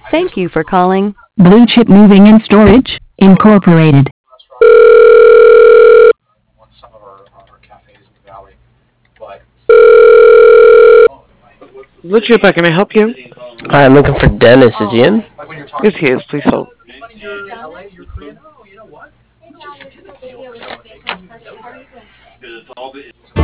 Thank you for calling Blue Chip Moving and Storage, Incorporated. Some of our cafes in the valley, but Blue Chip, can I help you? Hi, I'm looking for Dennis. Is he in? like when you're Yes, talking he is. Please hold. money here in LA, you're Korean. Oh, you know what? Let's just get the deal.